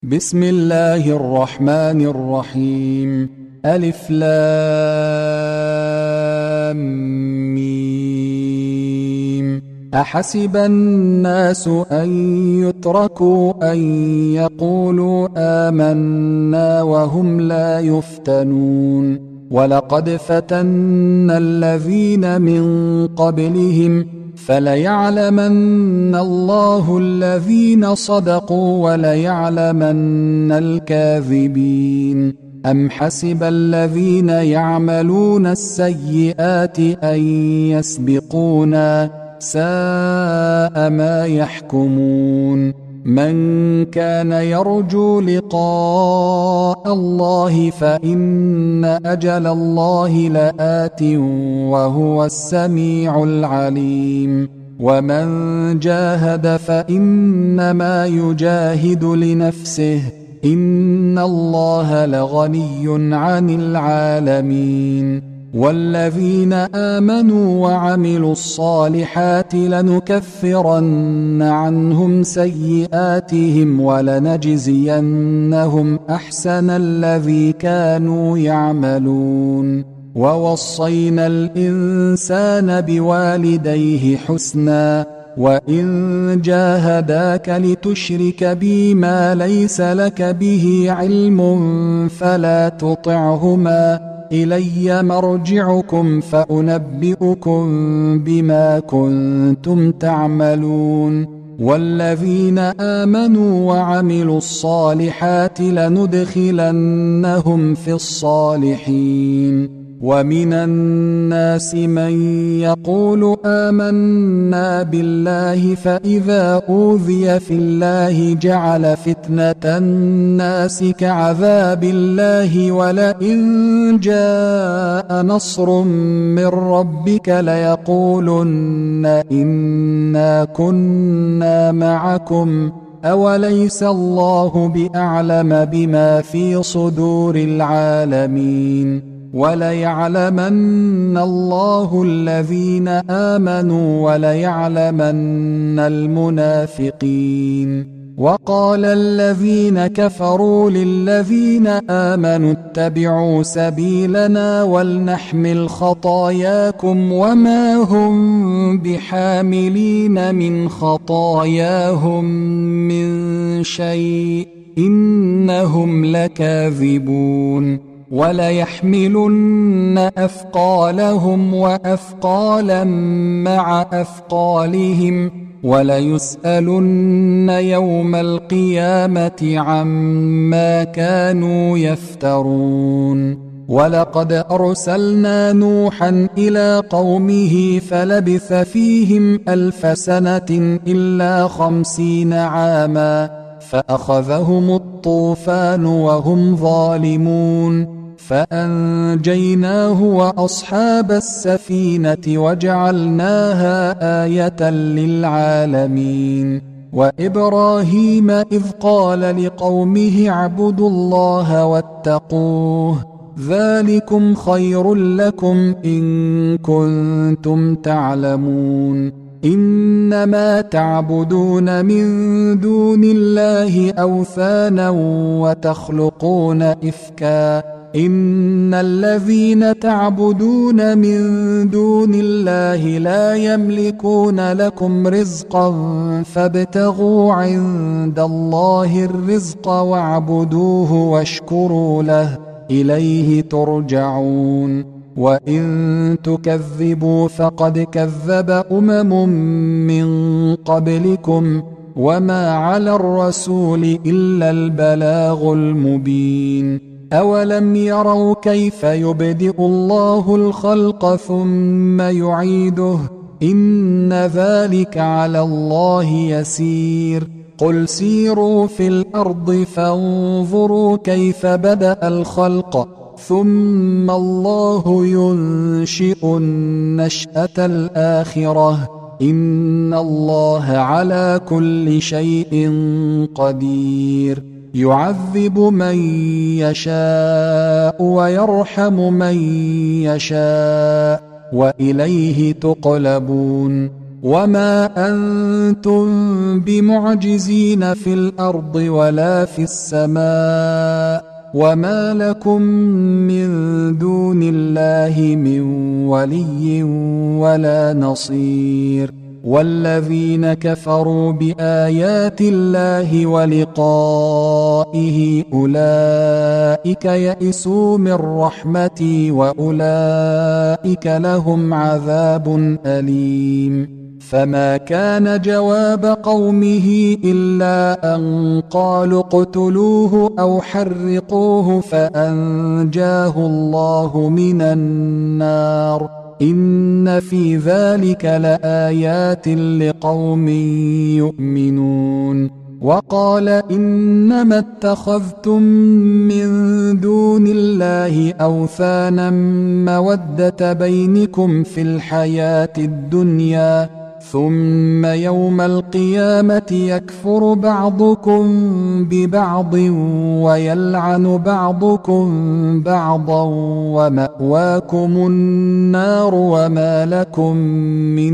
بسم الله الرحمن الرحيم. ألف لام ميم. أحسب الناس أن يتركوا أن يقولوا آمنا وهم لا يفتنون ولقد فتنا الذين من قبلهم فليعلمن الله الذين صدقوا وليعلمن الكاذبين. أم حسب الذين يعملون السيئات أن يسبقونا ساء ما يحكمون. من كان يرجو لقاء الله فإن أجل الله لآت وهو السميع العليم. ومن جاهد فإنما يجاهد لنفسه إن الله لغني عن العالمين. والذين آمنوا وعملوا الصالحات لنكفرن عنهم سيئاتهم ولنجزينهم أحسن الذي كانوا يعملون. ووصينا الإنسان بوالديه حسنا وإن جاهداك لتشرك بي ما ليس لك به علم فلا تطعهما إلي مرجعكم فأنبئكم بما كنتم تعملون. والذين آمنوا وعملوا الصالحات لندخلنهم في الصالحين. ومن الناس من يقول آمنا بالله فإذا أوذي في الله جعل فتنة الناس كعذاب الله ولئن جاء نصر من ربك ليقولن إنا كنا معكم أوليس الله بأعلم بما في صدور العالمين. وليعلمن الله الذين آمنوا وليعلمن المنافقين. وقال الذين كفروا للذين آمنوا اتبعوا سبيلنا ولنحمل خطاياكم وما هم بحاملين من خطاياهم من شيء إنهم لكاذبون. وليحملن أثقالهم وأثقالا مع أثقالهم وليسألن يوم القيامة عما كانوا يفترون. ولقد أرسلنا نوحا إلى قومه فلبث فيهم 1000 سنة إلا 50 عاما فأخذهم الطوفان وهم ظالمون فأنجيناه وأصحاب السفينة وجعلناها آية للعالمين. وإبراهيم إذ قال لقومه اعبدوا الله واتقوه ذلكم خير لكم إن كنتم تعلمون. إنما تعبدون من دون الله أوثانا وتخلقون إفكا إن الذين تعبدون من دون الله لا يملكون لكم رزقا فابتغوا عند الله الرزق واعبدوه واشكروا له إليه ترجعون. وإن تكذبوا فقد كذب من قبلكم وما على الرسول إلا البلاغ المبين. أولم يروا كيف يبدئ الله الخلق ثم يعيده إن ذلك على الله يسير. قل سيروا في الأرض فانظروا كيف بدأ الخلق ثم الله ينشئ النشأة الآخرة إن الله على كل شيء قدير. يعذب من يشاء ويرحم من يشاء وإليه تقلبون. وما أنتم بمعجزين في الأرض ولا في السماء وما لكم من دون الله من ولي ولا نصير والذين كفروا بآيات الله ولقائه أولئك يئسوا من رحمتي وأولئك لهم عذاب أليم فما كان جواب قومه إلا أن قالوا اقتلوه أو حرقوه فأنجاه الله من النار إن في ذلك لآيات لقوم يؤمنون وقال إنما اتخذتم من دون الله أوثانا مودة بينكم في الحياة الدنيا ثم يوم القيامة يكفر بعضكم ببعض ويلعن بعضكم بعضا ومأواكم النار وما لكم من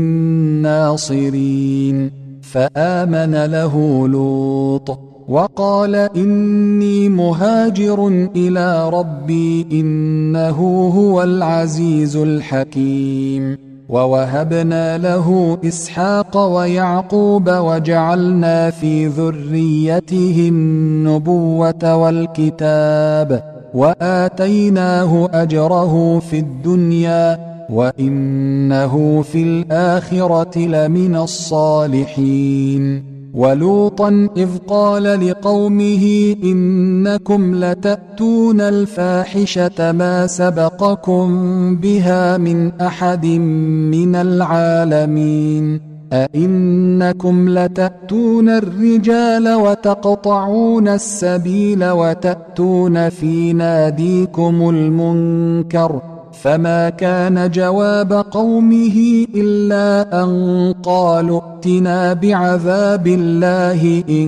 ناصرين فآمن له لوط وقال إني مهاجر إلى ربي إنه هو العزيز الحكيم ووهبنا له إسحاق ويعقوب وجعلنا في ذريته النبوة والكتاب وآتيناه أجره في الدنيا وإنه في الآخرة لمن الصالحين ولوطا إذ قال لقومه إنكم لتأتون الفاحشة ما سبقكم بها من أحد من العالمين أئنكم لتأتون الرجال وتقطعون السبيل وتأتون في ناديكم المنكر فما كان جواب قومه إلا أن قالوا ائتنا بعذاب الله إن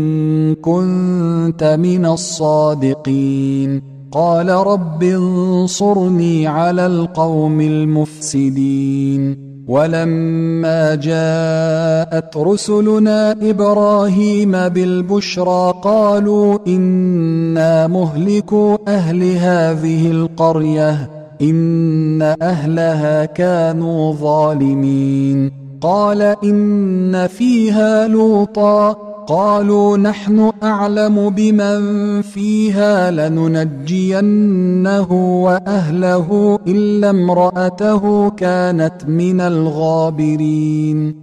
كنت من الصادقين قال رب انصرني على القوم المفسدين ولما جاءت رسلنا إبراهيم بالبشرى قالوا إنا مهلكو أهل هذه القرية إن أهلها كانوا ظالمين قال إن فيها لوطا قالوا نحن أعلم بمن فيها لننجينه وأهله إلا امرأته كانت من الغابرين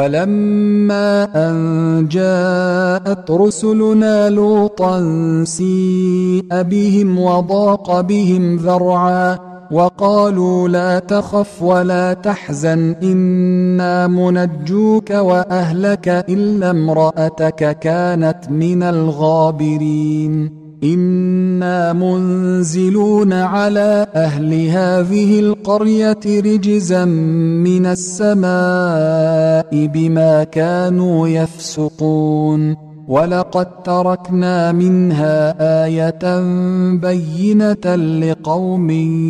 ولما أن جاءت رسلنا لوطا سيء بهم وضاق بهم ذرعا وقالوا لا تخف ولا تحزن إنا منجوك وأهلك إلا امرأتك كانت من الغابرين إنا منزلون على أهل هذه القرية رجزا من السماء بما كانوا يفسقون ولقد تركنا منها آية بينة لقوم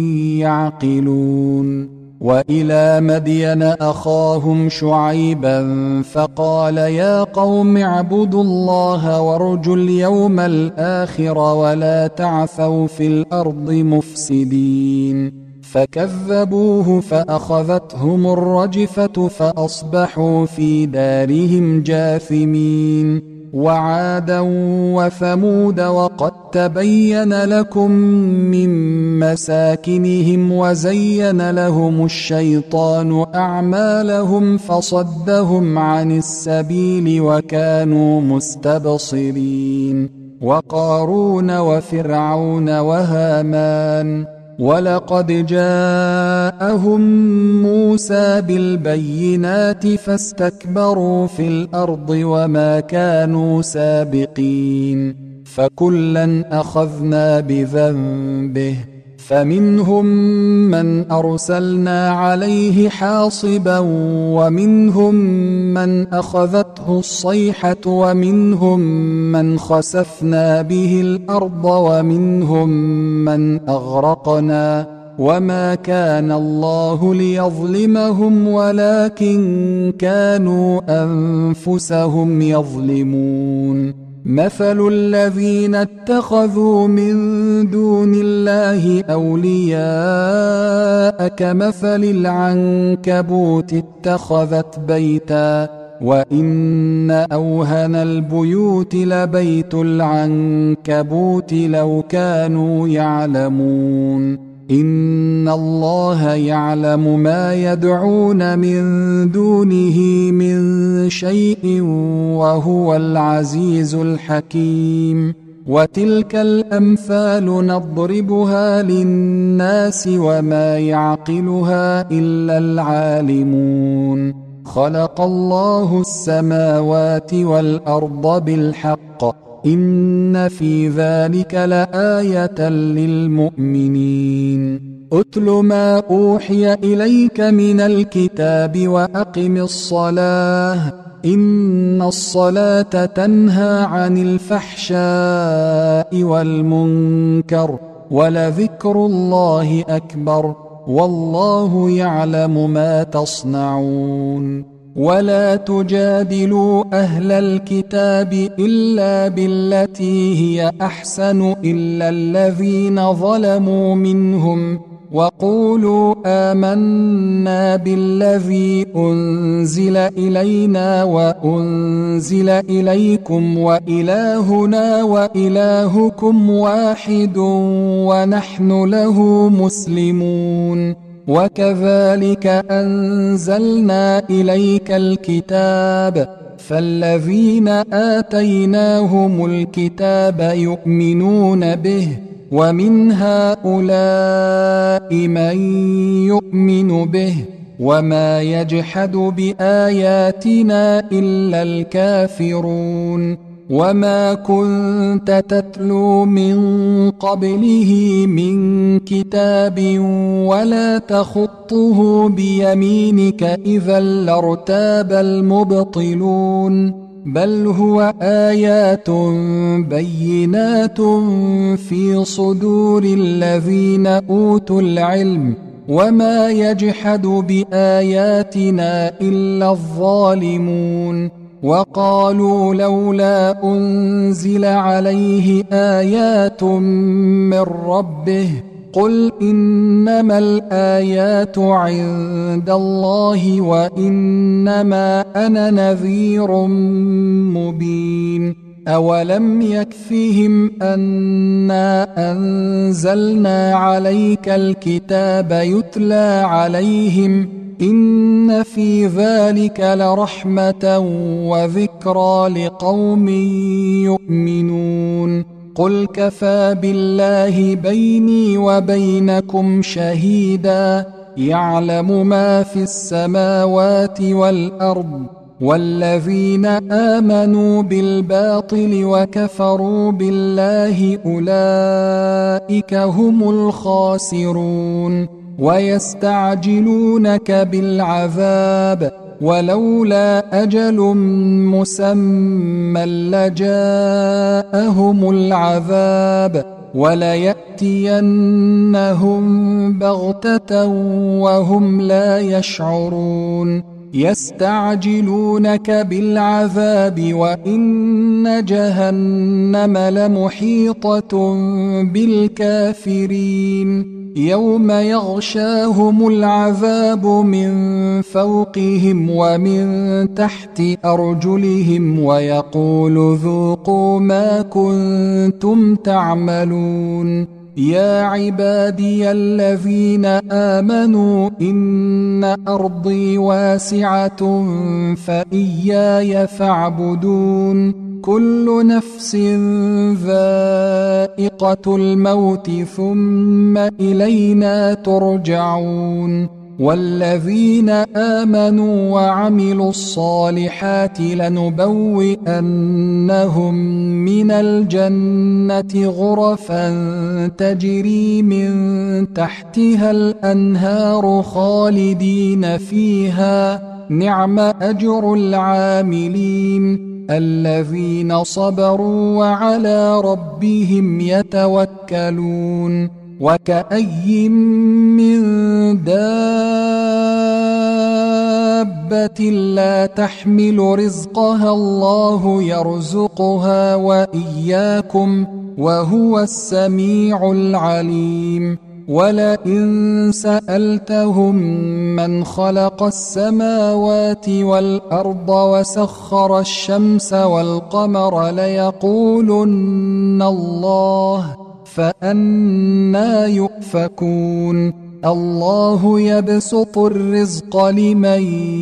يعقلون وإلى مدين أخاهم شعيبا فقال يا قوم اعبدوا الله وارجوا اليوم الآخر ولا تعثوا في الأرض مفسدين فكذبوه فأخذتهم الرجفة فأصبحوا في دارهم جاثمين وعادا وثمود وقد تبين لكم من مساكنهم وزين لهم الشيطان أعمالهم فصدهم عن السبيل وكانوا مستبصرين وقارون وفرعون وهامان ولقد جاءهم موسى بالبينات فاستكبروا في الأرض وما كانوا سابقين فكلا أخذنا بذنبه فمنهم من أرسلنا عليه حاصبا ومنهم من أخذته الصيحة ومنهم من خسفنا به الأرض ومنهم من أغرقنا وما كان الله ليظلمهم ولكن كانوا أنفسهم يظلمون. مثل الذين اتخذوا من دون الله أولياء كمثل العنكبوت اتخذت بيتا وإن أوهن البيوت لبيت العنكبوت لو كانوا يعلمون. إن الله يعلم ما يدعون من دونه من شيء وهو العزيز الحكيم. وتلك الأمثال نضربها للناس وما يعقلها إلا العالمون. خلق الله السماوات والأرض بالحق إن في ذلك لآية للمؤمنين. أتل ما أوحي إليك من الكتاب وأقم الصلاة إن الصلاة تنهى عن الفحشاء والمنكر ولذكر الله أكبر والله يعلم ما تصنعون. ولا تجادلوا أهل الكتاب إلا بالتي هي أحسن إلا الذين ظلموا منهم وقولوا آمنا بالذي أنزل إلينا وأنزل إليكم وإلهنا وإلهكم واحد ونحن له مسلمون. وكذلك أنزلنا إليك الكتاب فالذين آتيناهم الكتاب يؤمنون به ومن هؤلاء من يؤمن به وما يجحد بآياتنا إلا الكافرون. وما كنت تتلو من قبله من كتاب ولا تخطه بيمينك إذا لارتاب المبطلون بل هو آيات بينات في صدور الذين أوتوا العلم وما يجحد بآياتنا إلا الظالمون. وقالوا لولا أنزل عليه آيات من ربه قل إنما الآيات عند الله وإنما أنا نذير مبين. أولم يكفهم أنا أنزلنا عليك الكتاب يتلى عليهم إن في ذلك لرحمة وذكرى لقوم يؤمنون. قل كفى بالله بيني وبينكم شهيدا يعلم ما في السماوات والأرض والذين آمنوا بالباطل وكفروا بالله أولئك هم الخاسرون. ويستعجلونك بالعذاب ولولا أجل مسمى لجاءهم العذاب وليأتينهم بغتة وهم لا يشعرون. يستعجلونك بالعذاب وإن جهنم لمحيطة بالكافرين. يوم يغشاهم العذاب من فوقهم ومن تحت أرجلهم ويقول ذوقوا ما كنتم تعملون. يا عبادي الذين آمنوا إن أرضي واسعة فإياي فاعبدون. كل نفس ذائقة الموت ثم إلينا ترجعون. والذين آمنوا وعملوا الصالحات لنبوئنهم من الجنة غرفا تجري من تحتها الأنهار خالدين فيها نعم أجر العاملين الذين صبروا وعلى ربهم يتوكلون. وكأي من دابة لا تحمل رزقها الله يرزقها وإياكم وهو السميع العليم ولئن سألتهم من خلق السماوات والأرض وسخر الشمس والقمر ليقولن الله فأنى يؤفكون الله يبسط الرزق لمن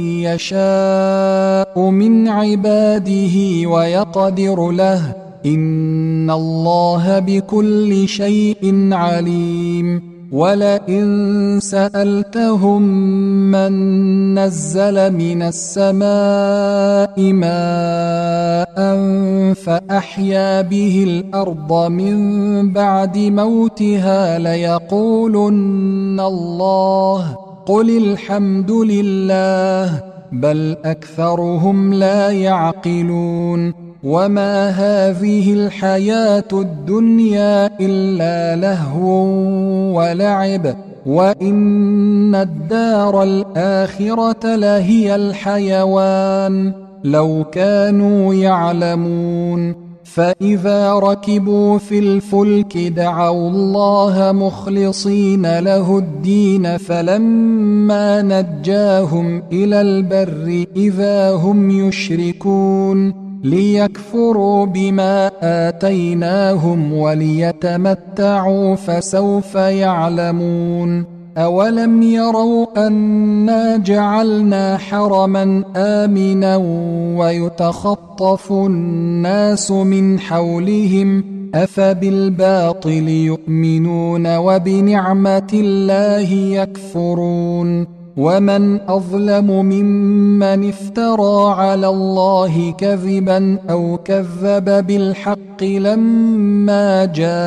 يشاء من عباده ويقدر له إن الله بكل شيء عليم ولئن سألتهم من نزل من السماء ماء فأحيا به الأرض من بعد موتها ليقولن الله قل الحمد لله بل أكثرهم لا يعقلون وما هذه الحياة الدنيا إلا لهو ولعب وإن الدار الآخرة لهي الحيوان لو كانوا يعلمون فإذا ركبوا في الفلك دعوا الله مخلصين له الدين فلما نجاهم إلى البر إذا هم يشركون ليكفروا بما آتيناهم وليتمتعوا فسوف يعلمون أولم يروا أنا جعلنا حرما آمنا ويتخطف الناس من حولهم أفبالباطل يؤمنون وبنعمة الله يكفرون ومن أظلم ممن افترى على الله كذبا أو كذب بالحق لما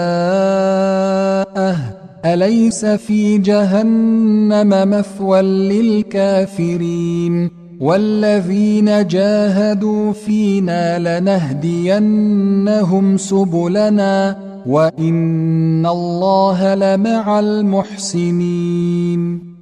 جاءه أليس في جهنم مثوى للكافرين والذين جاهدوا فينا لنهدينهم سبلنا وإن الله لمع المحسنين